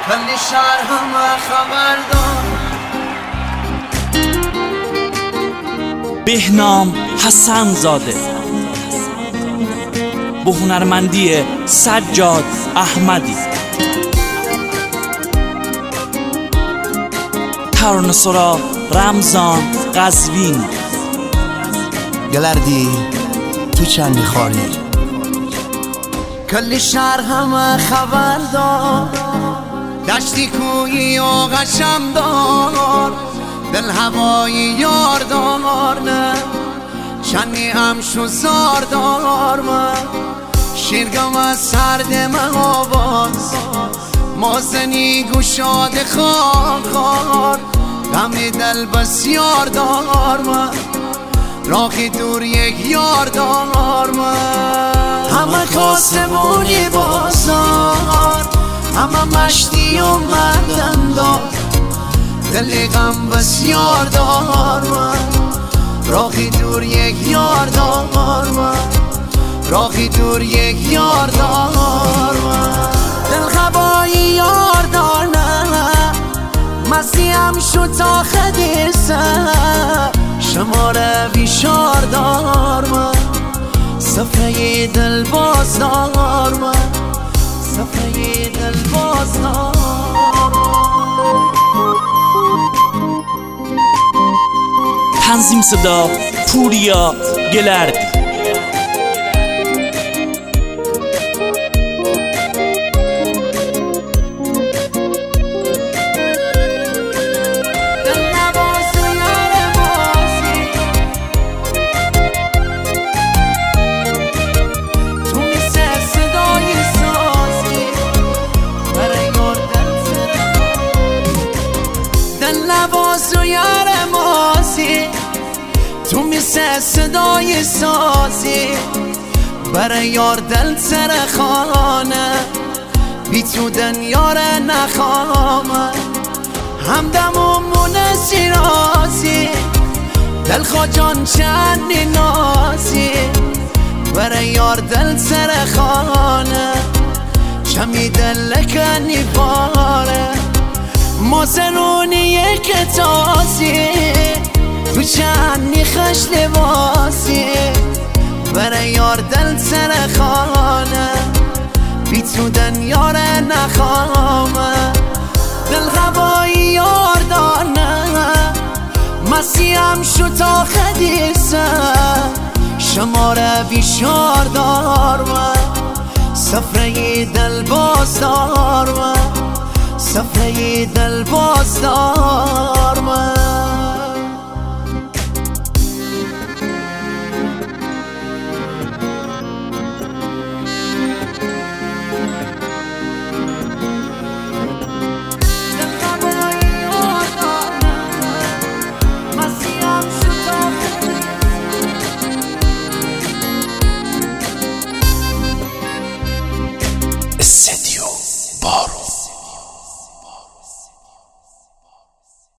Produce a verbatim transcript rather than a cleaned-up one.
کل شهر همه خبر دار. بهنام حسن زاده با هنرمندی سجاد احمدی، ترانه‌سرا رمضان قزوین. گلردی تو چند میخواری؟ کل شهر همه خبر دار، دشتی کویی و غشم دار، دل هوایی یار دار نه چنی هم شوزار دار. من شیرگم از سرد من آواز مازنی گوشاد خار خار، غم دل بسیار دار. من راهی دور یک یار دار. من همه کاسمونی بازار، همه مشتی و مردم دار، دل غم بسیار دار. من راهی دور یک یار دار. من راهی دور یک یار دار. من دل غبایی یار دار نه مسیحم شد تا خدیسه شماره بیشار دار. من صفحه دل باز دار. من صفحه دل باز دار. تنظیم صدا پوریا گلردی. تو میسه صدای سازی برای یار دل سر خانه، بی تو دنیار نخوامه همدم و مونسی رازی دل خواجان چندی نازی برای یار دل سر خانه، چمی دل لکنی باره مازرونی یک تازی تو چندی خش لباسی برای یار دل سر خانه، بی تو دنیار نخوامه دل غبایی یار دانه مسیحم شد تا خدیسه شماره بیشار دار. من صفحه دل باز دار. من صفحه دل باز دار. من